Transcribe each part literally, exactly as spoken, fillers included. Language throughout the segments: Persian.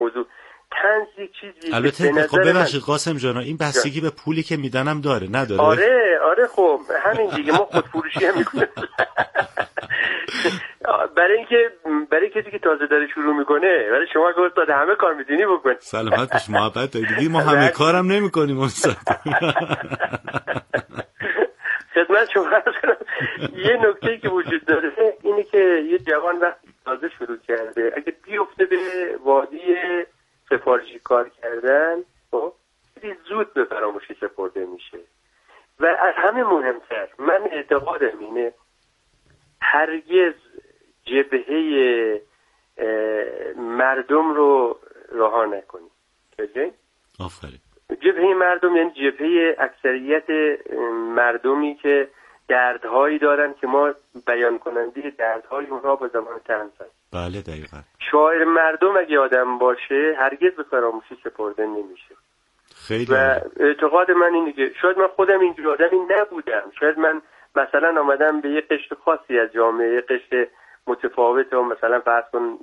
موضوع. طنز یک چیزی البته خب ببخشید قاسم جان، این بستگی به پولی که میدنم داره نداره؟ آره آره خب همین دیگه، ما خودفروشی هم میکنیم. برای اینکه برای کسی که تازه داره شروع میکنه، برای شما که استاد همه کار میدونی بکن. سلامت باش، محبت دارید. ما همه کارم نمیکنیم استاد. خدمت شما یه نکته‌ای که وجود داره اینه که یه جوان وقتی تازه شروع کرده اگه بیفته به وادی سفارشی کار کردن، خب خیلی زود به فراموشی سپرده میشه. و از همه مهمتر من اعتقادم اینه هرگز جبهه مردم رو رها نکنید. آفرین. جبهه مردم یعنی جبهه اکثریت مردمی که دردهایی دارن که ما بیان کننده دردهای اونها با زبان طنز هست. بله دقیقاً. شاعر مردم اگه آدم باشه هرگز به فراموشی سپرده نمیشه. خیلی. و اعتقاد من اینه که شاید من خودم اینجور آدمی نبودم، شاید من مثلا آمدم به یه قشر خاصی از جامعه، یه قشر متفاوت و مثلا فرض کن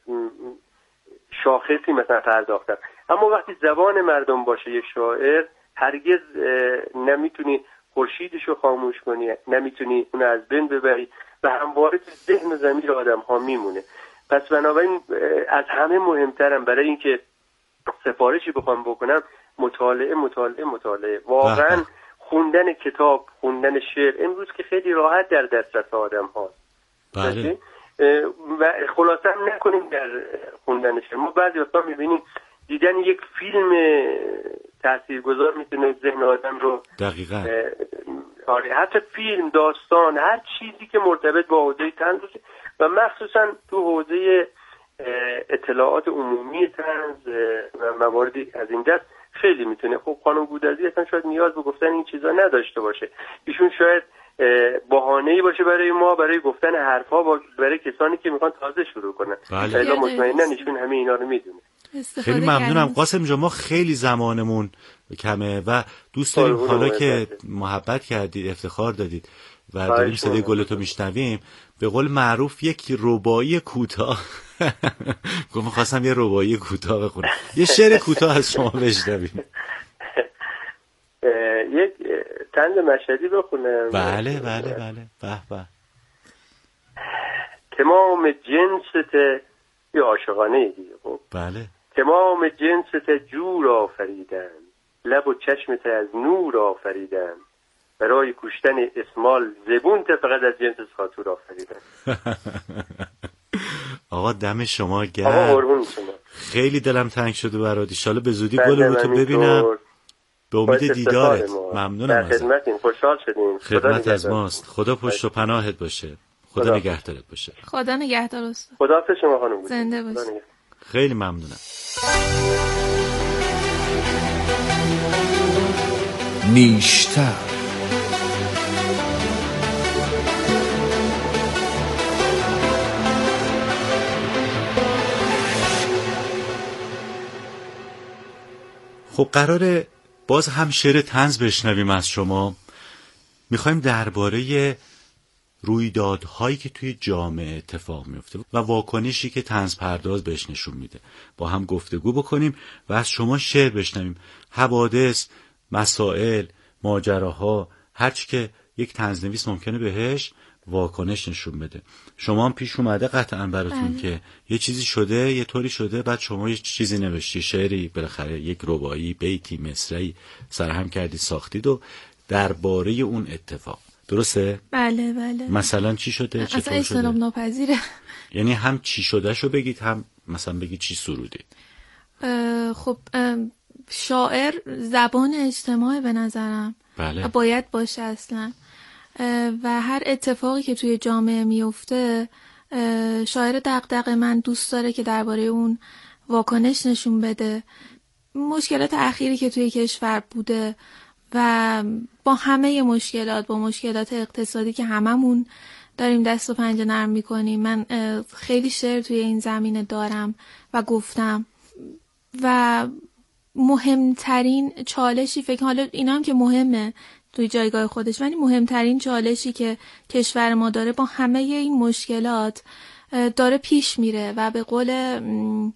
شاخصی مثلا پرداختم، اما وقتی زبان مردم باشه یک شاعر هرگز نمیتونی خورشیدشو خاموش کنی، نمیتونی اون از بین ببری و همواره تو ذهن و ضمیر آدم ها میمونه. پس بنابراین از همه مهمترم برای اینکه سفارشی بخوام بکنم مطالعه مطالعه مطالعه واقعا خوندن کتاب، خوندن شعر امروز که خیلی راحت در دسترس آدم هاست. بله. و خلاصه هم نکنیم در خوندن شعر. ما بعضی وقتا میبینیم دیدن یک فیلم تاثیرگذار میتونه ذهن آدم رو دقیقاً آره حتی فیلم، داستان، هر چیزی که مرتبط با حوزه طنز باشه و مخصوصا تو حوزه اطلاعات عمومی طنز و مواردی از این دست خیلی میتونه. خب خانم گودرزی اصلا شاید نیاز به گفتن این چیزا نداشته باشه، ایشون شاید بهانه‌ای باشه برای ما برای گفتن حرفا برای کسانی که میخوان تازه شروع کنن. بله. مطمئنا ایشون همه اینا رو میدونه. خیلی ممنونم قاسم جان، ما خیلی زمانمون کمه و دوست داریم حالا که محبت کردید، افتخار دادید و داریم صدای گلتو میشنویم، به قول معروف یک رباعی کوتاه گفتم خواستم یه رباعی کوتاه بخونم، یه شعر کوتاه از شما بشنویم. یک طنز مشهدی بخونم. بله بله بله. به به. تمام جنست یه عاشقانه دیگه. خب بله. تمام جنست جور آفریدن، لب و چشمت از نور آفریدن، برای کشتن اسمال زبونت فقط از جنس ساتور آفریدن. آقا دم شما گرم. آقا قربون شما. خیلی دلم تنگ شده برات، ان شاءالله به زودی گل رو تو ببینم. به امید دیدارت. ممنونم ازت. خدمتتون، خوشحال شدیم. خدمت از ماست. خدا پشت و پناهت باشه. خدا, خدا نگهدارت باشه. خدا نگهدار استاد. خداحافظ شما خانم. زنده باشید. خیلی ممنونم. نیشتر خب قراره باز هم شعر طنز بشنویم از شما. میخوایم درباره رویدادهایی که توی جامعه اتفاق میفته و واکنشی که طنز پرداز بهش نشون میده با هم گفتگو بکنیم و از شما شعر بشنویم. حوادث، مسائل، ماجراها، هرچی که یک طنزنویس ممکنه بهش واکنش نشون بده. شما هم پیش اومده قطعا براتون که یه چیزی شده، یه طوری شده، بعد شما یه چیزی نوشتی، شعری، بالاخره یک رباعی، بیتی، مصرعی سرهم کردی ساختید و درباره اون اتفاق. درسته؟ بله بله. مثلا چی شده؟ چطور شده؟ اصلا اجتناب ناپذیره. یعنی هم چی شده شو بگید، هم مثلا بگید چی سرودید. خب شاعر زبان اجتماع به نظرم. بله. باید باشه اصلا. و هر اتفاقی که توی جامعه میفته شاعر دغدغه من دوست داره که درباره اون واکنش نشون بده. مشکلات اخیری که توی کشور بوده و با همه مشکلات، با مشکلات اقتصادی که هممون داریم دست و پنجه نرم میکنیم، من خیلی شعر توی این زمینه دارم و گفتم و مهمترین چالشی فکر حالا اینا هم که مهمه توی جایگاه خودش، ولی مهمترین چالشی که کشور ما داره با همه این مشکلات داره پیش میره و به قول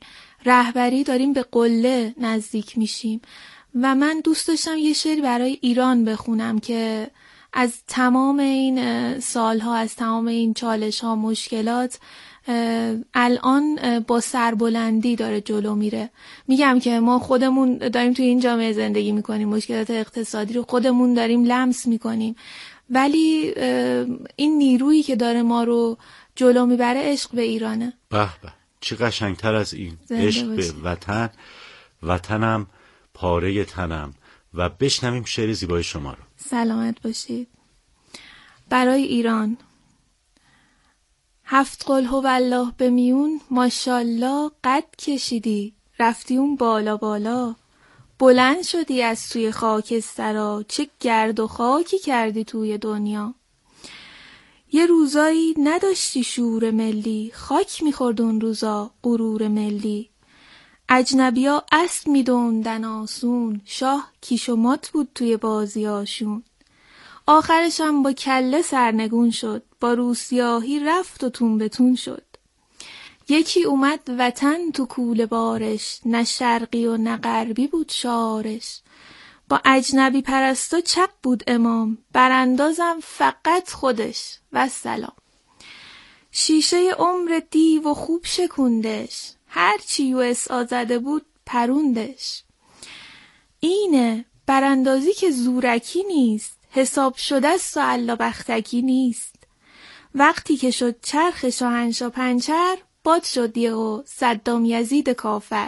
رهبری داریم به قله نزدیک میشیم و من دوست داشتم یه شعر برای ایران بخونم که از تمام این سالها، از تمام این چالش‌ها، مشکلات الان با سربلندی داره جلو میره. میگم که ما خودمون داریم توی این جامعه زندگی میکنیم، مشکلات اقتصادی رو خودمون داریم لمس میکنیم، ولی این نیرویی که داره ما رو جلو میبره عشق به ایرانه. به به، چه قشنگتر از این. عشق به وطن، وطنم پاره تنم. و بشنویم شعر زیبای شما رو. سلامت باشید. برای ایران. هفت قل هوالله به میون ماشالله قد کشیدی، رفتی اون بالا بالا، بلند شدی از توی خاکسترا، چه گرد و خاکی کردی توی دنیا. یه روزایی نداشتی شعور ملی، خاک میخورد اون روزا غرور ملی. اجنبیا اسب میدوندن آسون، شاه کیش و مات بود توی بازیاشون. آخرش هم با کله سرنگون شد، با روسیاهی رفت و تون به تون شد. یکی اومد وطن تو کوله بارش، نه شرقی و نه غربی بود شعارش. با اجنبی پرستا چپ بود امام، براندازم فقط خودش و سلام. شیشه عمر دیو و خوب شکوندش، هرچی یو اس آ زده بود پروندش. اینه براندازی که زورکی نیست، حساب شده است و الا بختکی نیست. وقتی که شد چرخ شاهنشاه پنچر، باد شد یهو صدام یزید کافر.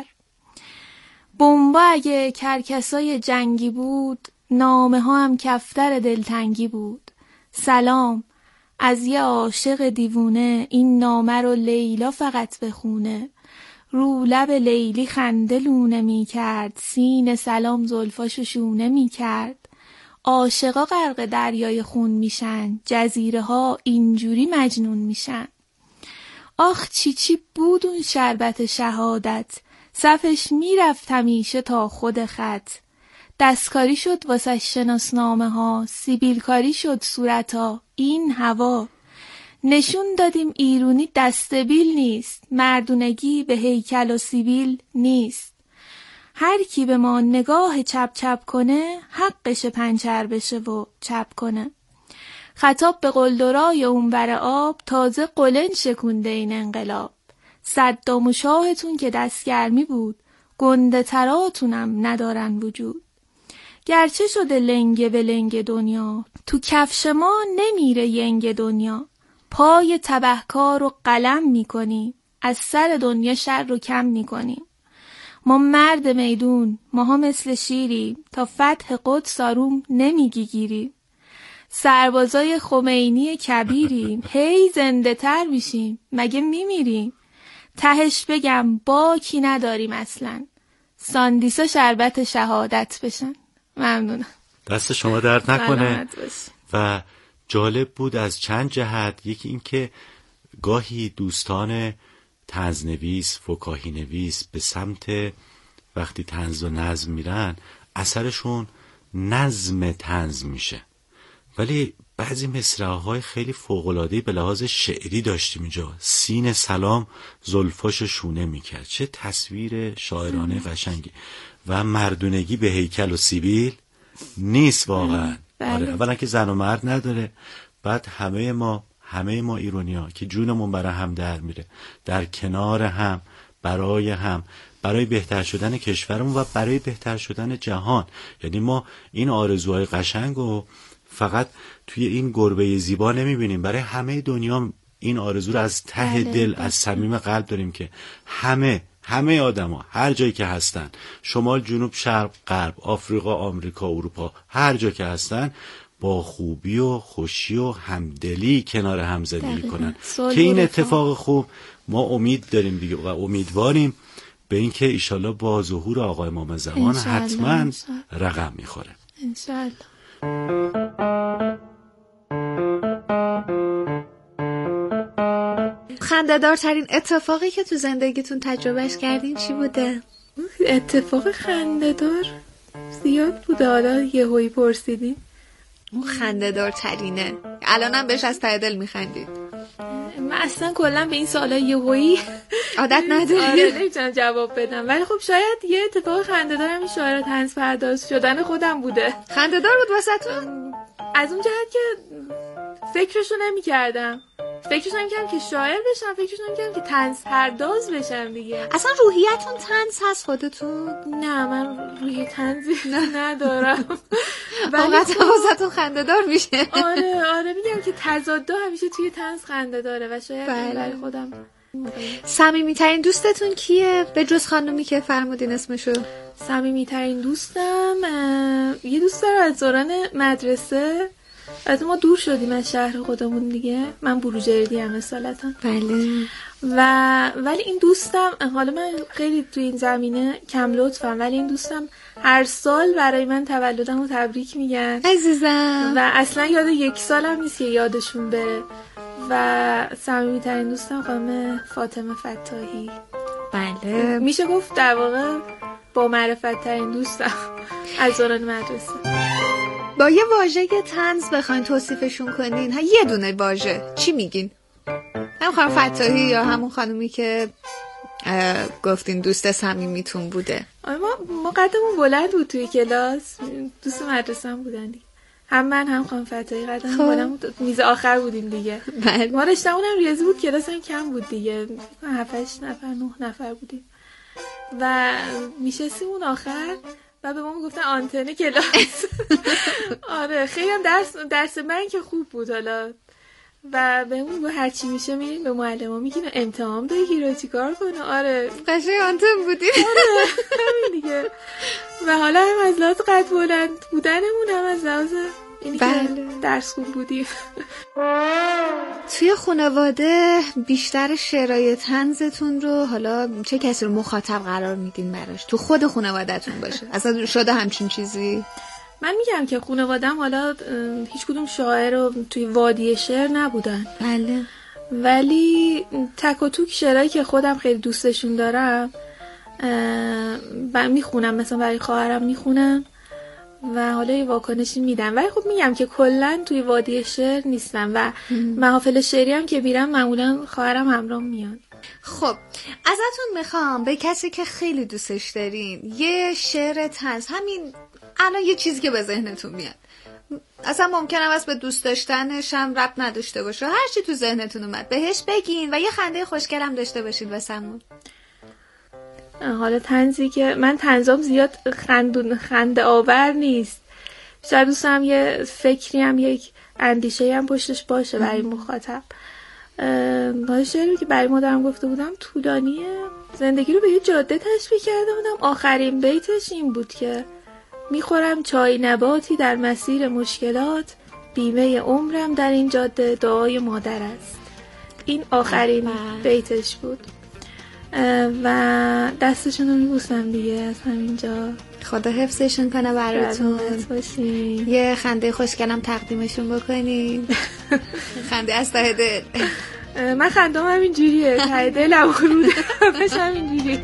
بمبا اگه کرکسای جنگی بود، نامه ها هم کفتر دلتنگی بود. سلام از یه عاشق دیوونه، این نامه رو لیلا فقط بخونه. رو لب لیلی خنده لونه می کرد، سین سلام زلفاشو شونه می کرد. عاشقا غرق دریای خون میشن، جزیره ها اینجوری مجنون میشن. آخ چی چی بود اون شربت شهادت، صفش میرفت همیشه تا خود خط. دستکاری شد واسه شناسنامه ها، سیبیل کاری شد صورتا این هوا. نشون دادیم ایرونی دستبیل نیست، مردونگی به هیکل و سیبیل نیست. هر کی به ما نگاه چپ چپ کنه، حقش پنچر بشه و چپ کنه. خطاب به قلدرای اونور آب، تازه قلن شکونده این انقلاب. صدام و شاهتون که دستگرمی بود، گنده تراتونم ندارن وجود. گرچه شده لنگه به لنگ دنیا، تو کفش ما نمیره ینگ دنیا. پای تبهکار رو قلم میکنیم، از سر دنیا شر رو کم میکنیم. ما مرد میدون، ماها مثل شیریم، تا فتح قدس آروم نمیگی گیریم. سربازای خمینی کبیریم، هی زنده تر میشیم، مگه میمیریم. تهش بگم باکی نداریم اصلا، ساندیسا شربت شهادت بشن. ممنونم. دست شما درد نکنه. و جالب بود از چند جهت. یکی این که گاهی دوستان طنزنویس، فکاهی نویس به سمت وقتی طنز و نظم میرن، اثرشون نظم طنز میشه، ولی بعضی مصرع‌های خیلی فوق‌العاده‌ای به لحاظ شعری داشتیم اینجا. سین سلام زلفاش شونه میکرد، چه تصویر شاعرانه قشنگی. و مردونگی به هیکل و سیبیل نیست واقعا. آره، اولا که زن و مرد نداره، بعد همه ما همه ما ایرانی‌ها که جونمون برای هم در میره، در کنار هم، برای هم، برای بهتر شدن کشورمون و برای بهتر شدن جهان. یعنی ما این آرزوهای قشنگ و فقط توی این گربه زیبا نمیبینیم، برای همه دنیا این آرزو رو از ته دل، از صمیم قلب داریم که همه همه آدما هر جایی که هستن، شمال، جنوب، شرق، غرب، آفریقا، آمریکا، اروپا، هر جا که هستن، با خوبی و خوشی و همدلی کنار هم زندگی کنن که این اتفاق خوب ما امید داریم دیگه و امیدواریم به این که ایشالله با ظهور آقای امام زمان حتما رقم میخوره انشالله. خنده‌دارترین اتفاقی که تو زندگیتون تجربهش کردین چی بوده؟ اتفاق خنده‌دار زیاد بوده، حالا یهویی پرسیدین. اون خنده‌دارترینه، الانم بهش از ته دل میخندید. من اصلا کلا به این سوالای یهویی عادت نداری. آره نمیتونم جواب بدم، ولی خب شاید یه اتفاق خنده‌دار همین شاعر طنز پرداز شدن خودم بوده. خنده‌دار بود واسهتون؟ از اون جهت که فکرشو نمی‌کردم. فکرش نمی‌کردم که شاعر بشم، فکرش نمی‌کردم که طنز پرداز بشم دیگه. اصلا روحیتون طنز هست خودتون؟ نه من روحی طنزی ندارم. واقعا واسهتون خنده‌دار میشه. آره آره میگم که تضاد همیشه توی طنز خنده داره و شاید بله. برای خودم. صمیمی‌ترین دوستتون کیه؟ به جز خانومی که فرمودین اسمشو. صمیمی‌ترین دوستم یه دوست دارم از دوران مدرسه. از ما دور شدیم از شهر خودمون دیگه. من بروجردی ام اصالتا. بله. و ولی این دوستم، حالا من خیلی تو این زمینه کم لطفم، ولی این دوستم هر سال برای من تولدمو تبریک میگن عزیزم. و اصلا یاد یک سالم نیست که یادشون بره. و صمیمی‌ترین دوستم خانم فاطمه فتاحی. بله. میشه گفت در واقع با معرفت ترین دوستم از دوران مدرسه. با یه واژه طنز بخواین توصیفشون کنین، ها یه دونه واژه چی میگین؟ هم خانم فتاحی یا همون خانومی که گفتین دوست صمیمیتون بوده؟ ما ما قدمون بلند بود توی کلاس، دوست مدرسه هم بودن دیگه. هم من هم خانم فتاحی قدمون بلند بود، میز آخر بودیم دیگه. بله. ما رشته‌مون هم ریاضی بود، کلاس هم کم بود دیگه، هفت هشت نفر نه نفر بودیم و میشستیم اون آخر و به ما میگفتن آنتن کلاس. آره خیلی هم درس درس من که خوب بود حالا و به اون گفت هر چی میشه میریم به معلم‌ها میگیم امتحان بگیره چیکار کنه. آره قشنگ آنتن بودیم. آره همین دیگه. و حالا هم از لحاظ قد بلند بودنمون هم از لحاظ اینی بله. که درس خوب بودیم. توی خانواده بیشتر شعرهای طنزتون رو حالا چه کسی رو مخاطب قرار میدین براش؟ تو خود خانواده‌تون باشه اصلا شده همچین چیزی؟ من میگم که خانواده‌ام حالا هیچ کدوم شاعر رو توی وادی شعر نبودن. بله. ولی تک و توک شعرهایی که خودم خیلی دوستشون دارم و میخونم، مثلا برای خواهرم میخونم و حالا یه واکنشی میدم. ولی خب میگم که کلا توی وادی شعر نیستم و محافل شعری هم که میرم معمولا خواهرم همراه میاد. خب ازتون میخوام به کسی که خیلی دوستش دارین یه شعر طنز، همین الان یه چیزی که به ذهنتون میاد، اصلا ممکنه واسه به دوست داشتنش هم ربط نداشته باشه، هر چی تو ذهنتون اومد بهش بگین و یه خنده خوشگلم داشته باشید واسمون. حالا طنزی که من طنزام زیاد خندون خنده آور نیست، شاید دوستم یه فکری هم یک اندیشه هم پشتش باشه برای مخاطب. حالا شعری که برای مادرم گفته بودم طولانیه. زندگی رو به یه جاده تشبیه کرده بودم، آخرین بیتش این بود که میخورم چای نباتی در مسیر مشکلات، بیمه عمرم در این جاده دعای مادر است. این آخرین بیتش بود و دستشون رو میبوسم دیگه از همینجا. خدا حفظشون کنه براتون. یه خنده خوشگلم تقدیمشون بکنین. خنده از ته دل. من خندم همین جوریه، ته دلم خروده همش همین جوریه.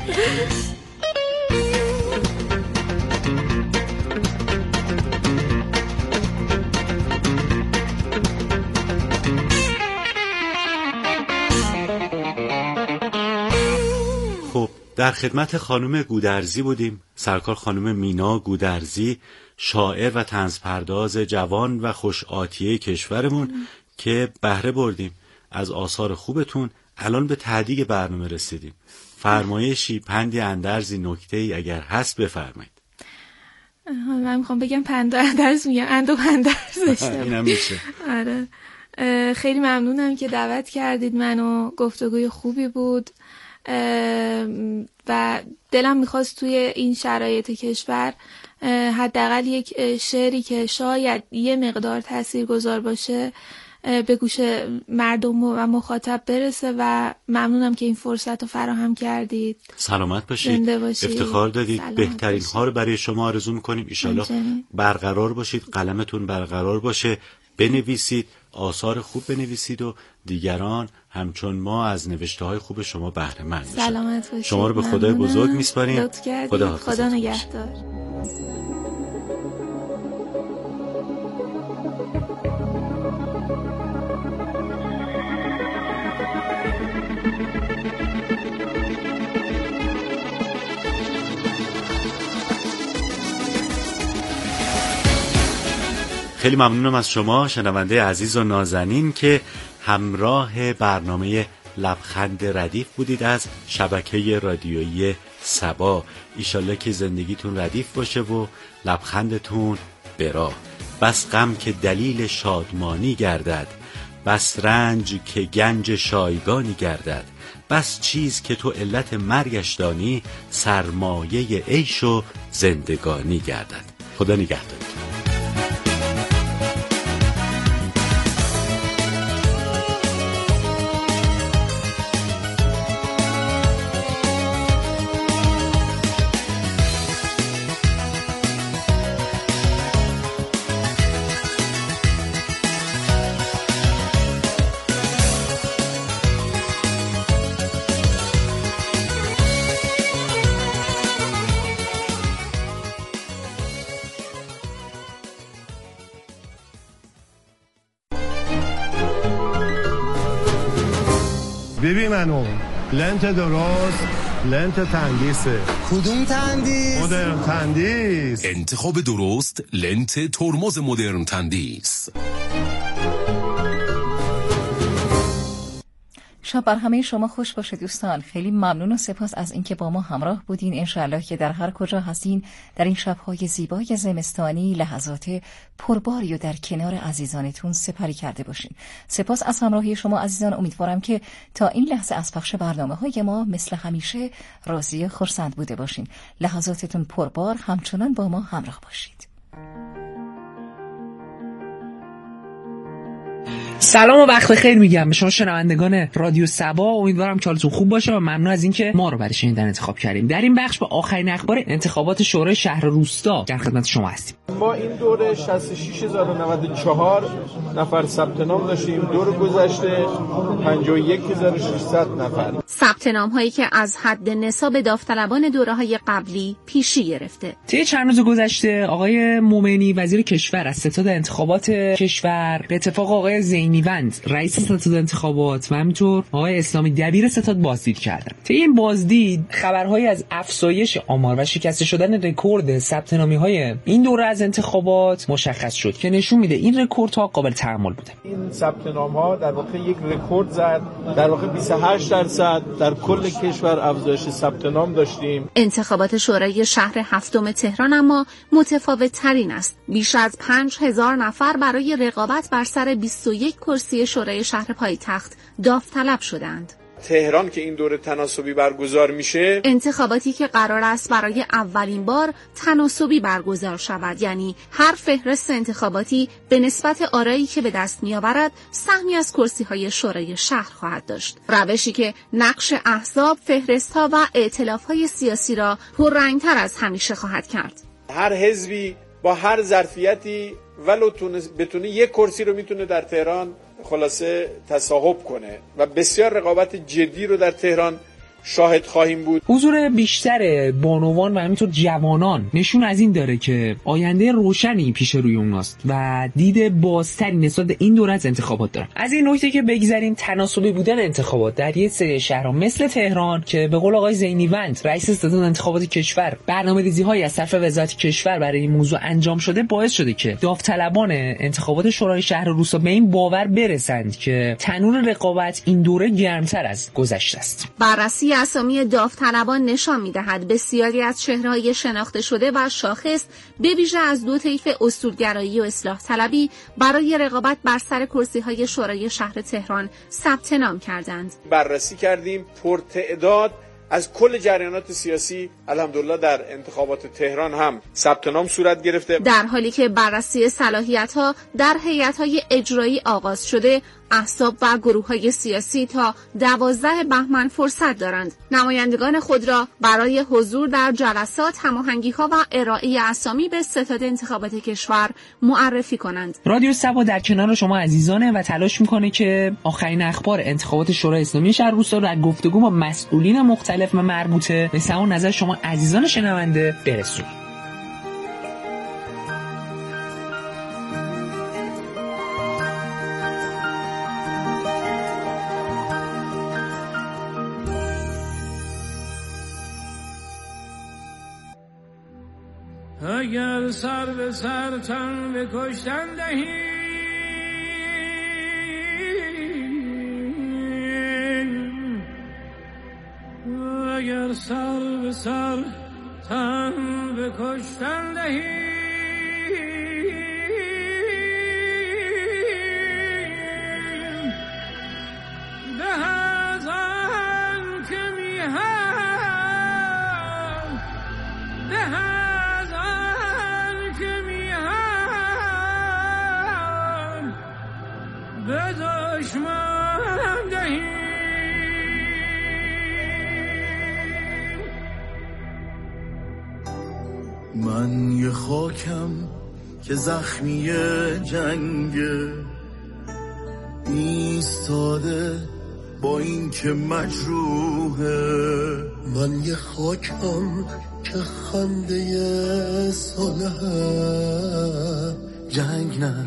در خدمت خانم گودرزی بودیم، سرکار خانم مینا گودرزی، شاعر و طنزپرداز جوان و خوش آتیه کشورمون که بهره بردیم از آثار خوبتون. الان به تهدیگ برنامه رسیدیم. فرمایشی، پندی، اندرزی، نکته‌ای اگر هست بفرمایید. من میخوام بگم پند و اندرز میگم، اند و اندرز بشه. اینم میشه. آره خیلی ممنونم که دعوت کردید منو، گفتگوی خوبی بود و دلم میخواست توی این شرایط کشور حداقل یک شعری که شاید یه مقدار تاثیرگذار باشه به گوش مردم و مخاطب برسه و ممنونم که این فرصت رو فراهم کردید. سلامت باشید، افتخار دادید. بهترین باشید. ها رو برای شما آرزو میکنیم. ایشالله برقرار باشید، قلمتون برقرار باشه، بنویسید، آثار خوب بنویسید و دیگران همچون ما از نوشته های خوب شما بهره مند بشن. سلامت باشید. شما رو به خدای بزرگ میسپاریم. خدا خدا نگهدار. خیلی ممنونم از شما شنونده عزیز و نازنین که همراه برنامه لبخند ردیف بودید از شبکه رادیویی سبا. ایشالله که زندگیتون ردیف باشه و لبخندتون براه. بس غم که دلیل شادمانی گردد، بس رنج که گنج شایگانی گردد، بس چیز که تو علت مرگش دانی، سرمایه عیش و زندگانی گردد. خدا نگهدار. ببین منو لنت درست، لنت تندیسه. کدوم تندیس؟ مدرن تندیس. انتخاب درست لنت ترمز مدرن تندیس. شب بر همه شما خوش باشه دوستان. خیلی ممنون و سپاس از اینکه با ما همراه بودین. انشاءالله که در هر کجا هستین در این شب‌های زیبای زمستانی لحظات پرباری و در کنار عزیزانتون سپری کرده باشین. سپاس از همراهی شما عزیزان. امیدوارم که تا این لحظه از پخش برنامه‌های ما مثل همیشه راضی و خرسند بوده باشین. لحظاتتون پربار همچنان با ما همراه باشید. سلام و وقت بخیر میگم به شما شنوندگان رادیو سبا. امیدوارم که حالتون خوب باشه و ممنون از اینکه ما رو برای شنیدن انتخاب کردیم. در این بخش با آخرین اخبار انتخابات شورای شهر و روستا در خدمت شما هستیم. ما این دوره شصت و شش هزار و نود و چهار نفر ثبت نام داشتیم. دور گذشته پنجاه و یک هزار و ششصد نفر ثبت نام هایی که از حد نصاب داوطلبان دوره‌های قبلی پیشی گرفته. طی چند روز گذشته آقای مومنی وزیر کشور از ستاد انتخابات کشور به اتفاق آقای زینیوند رئیس ستاد انتخابات و همینطور آقای اسلامی دبیر ستاد بازدید کردن. طی این بازدید خبرهایی از افزایش آمار و شکسته شدن رکورد ثبت نامی‌های این دوره از انتخابات مشخص شد که نشون میده این رکوردها قابل تحمل بوده. این ثبت نام‌ها در واقع یک رکورد زد. در واقع بیست و هشت درصد در کل کشور افزایش ثبت نام داشتیم. انتخابات شورای شهر هفتم تهران اما متفاوت ترین است. بیش از پنج هزار نفر برای رقابت بر سر بیست و یک کرسی شورای شهر پایتخت داوطلب شدند. تهران که این دوره تناسبی برگزار میشه، انتخاباتی که قرار است برای اولین بار تناسبی برگزار شود، یعنی هر فهرست انتخاباتی به نسبت آرایی که به دست میآورد سهمی از کرسی‌های شورای شهر خواهد داشت. روشی که نقش احزاب، فهرست‌ها و ائتلاف‌های سیاسی را پررنگ‌تر از همیشه خواهد کرد. هر حزبی با هر ظرفیتی ولو بتونه یک کرسی رو میتونه در تهران خلاصه تصاحب کنه و بسیار رقابت جدی رو در تهران شاهد خواهیم بود. حضور بیشتر بانوان و همینطور جوانان نشون از این داره که آینده روشنی پیش روی اوناست و دید بازتری نسبت به این دوره از انتخابات دارن. از این نکته که بگذریم، تناسبی بودن انتخابات در یک سری شهرها مثل تهران که به قول آقای زینیوند رئیس ستاد انتخابات کشور برنامه‌ریزی‌هایی از طرف وزارت کشور برای این موضوع انجام شده، باعث شده که داوطلبان انتخابات شورای شهر و روستا به این باور برسند که تنور رقابت این دوره گرمتر از گذشته است. بررسی اسامی داوطلبان نشان می‌دهد بسیاری از چهره‌های شناخته شده و شاخص به ویژه از دو طیف اصولگرایی و اصلاح طلبی برای رقابت بر سر کرسی‌های شورای شهر تهران ثبت نام کردند. بررسی کردیم پرتعداد از کل جریانات سیاسی الحمدلله در انتخابات تهران هم ثبت نام صورت گرفته. در حالی که بررسی صلاحیت‌ها در هیئت‌های اجرایی آغاز شده، احزاب و گروه‌های سیاسی تا دوازده بهمن فرصت دارند نمایندگان خود را برای حضور در جلسات، هماهنگی‌ها و ارائه اسامی به ستاد انتخابات کشور معرفی کنند. رادیو سبا در کنار شما عزیزانه و تلاش میکنه که آخرین اخبار انتخابات شورای اسلامی شهر روستا را در گفتگو با مسئولین مختلف و مربوطه به سماع نظر شما عزیزان شنونده برسونیم. اگر سر به سر تن به کشتن دهی، اگر سر به سر تن به کشتن دهی، به از آن که میهم، به از آن که میهم، به دشمن دهی. من یه خاکم که زخمی جنگه، ایستاده با این که مجروحه. من یه خاکم که خنده صلح، جنگ نه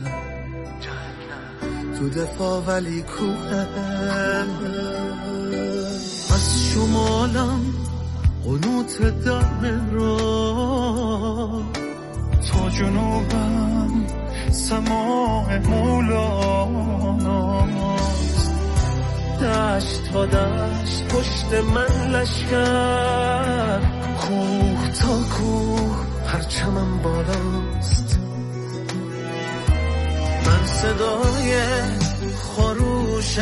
تو دفاع ولی کوه. از شمالم قنوت دم را، تا جنوبم سماع مولاناست. دشت تا دشت پشت من لشکر، کوه تا کوه پرچمم بالاست. من صدای خروش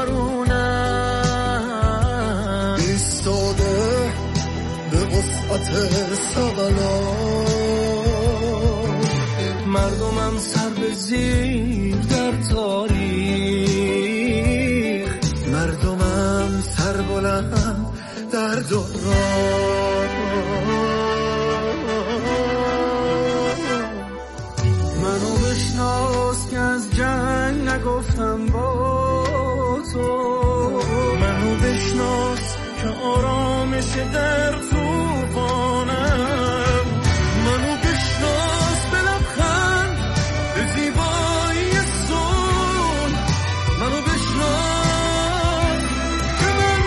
کارونم، ایستاده به وسعت سبلان. مردمم سر به زیر در تاریخ، مردمم سر بلند در دوران. منو بشناس که از جنگ نگفتم با تو، منو بشناس که آرامش در توفانم. منو بشناس به لبخند به زیبایی صلح، منو بشناس که من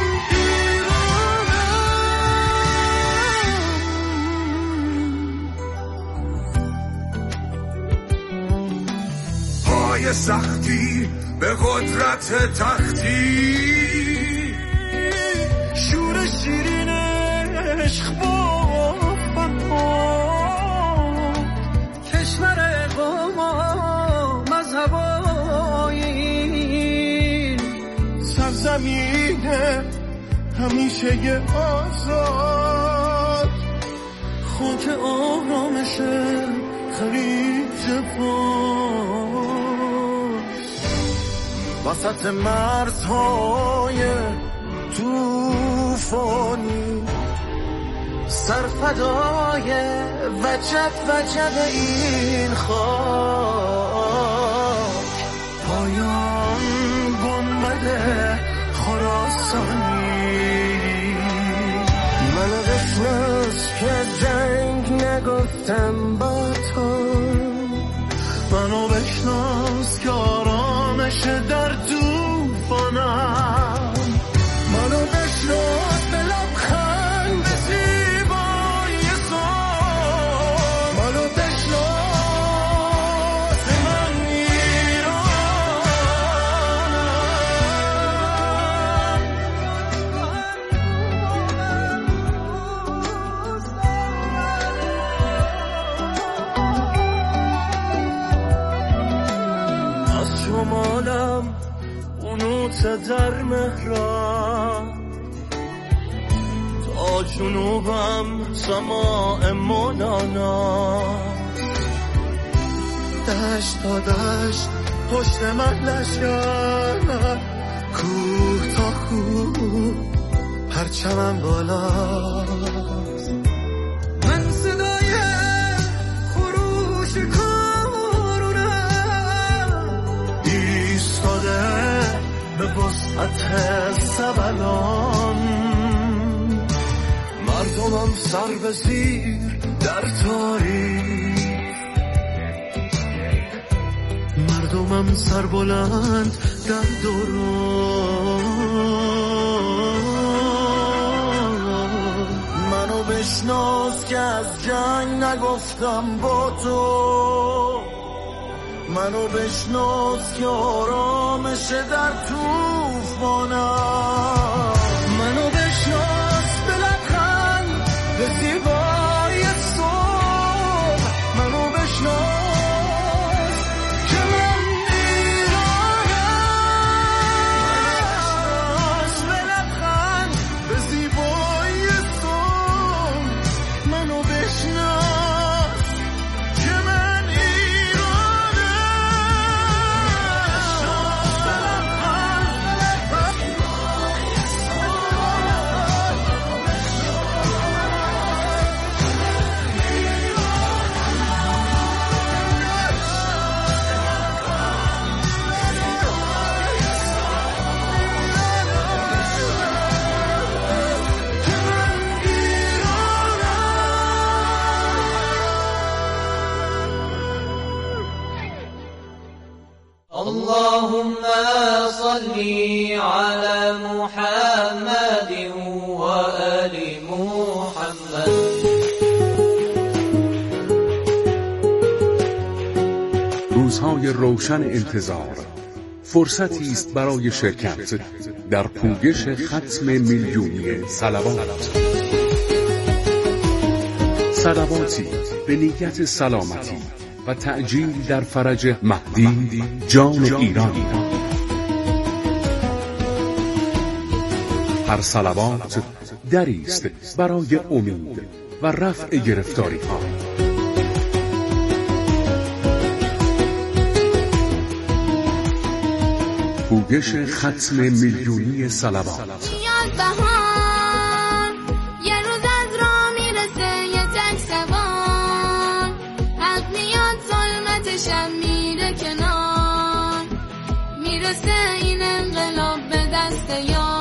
ایرانم. پای سختی به قدرت تختی، شور شیرین عشق با فرهاد. کشور با ما مذهبایی، سرزمین همیشه ی آزاد. خاک آرامش خلیج فارس، وسط مرزهای توفانی. سرفدای وجب وجب این خاک، پایان گنبد خراسانی. من بشناس که جنگ نگفتم با تو، منو بشناس که آرامش در توفانم. منو بشناس به لبخند به زیبایی صلح، منو بشناس من ایرانم. از شمالم قنوت در مهران، تا جنوبم سماع مولانا. دشت تا دشت پشت من لشکر، کوه تا کوه پرچمم بالاست. من صدای خروش کارونم، ایستاده به وسعت سبلان. مردمم سر به زیر در تاریخ، مردمم سر بلند در دوران. منو بشناس که از جنگ نگفتم با تو، منو بشناس که آرامشه در توفانم، منو بشناس به لبخند به زیبای صبح، منو بشناس که من ایرانم، به لبخند به زیبای صبح، منو بشناس که من اللهم صل على محمد وآل محمد. روزهای روشن انتظار فرصتی است برای شرکت در پویش ختم میلیونی صلوات. صلواتی به نیت سلامتی و تعجیل در فرج مهدی جان ایران. هر صلوات دری است برای امید و رفع گرفتاری ها. پویش ختم میلیونی صلوات. شم میره کنار، میرسه این انقلاب به دست یار.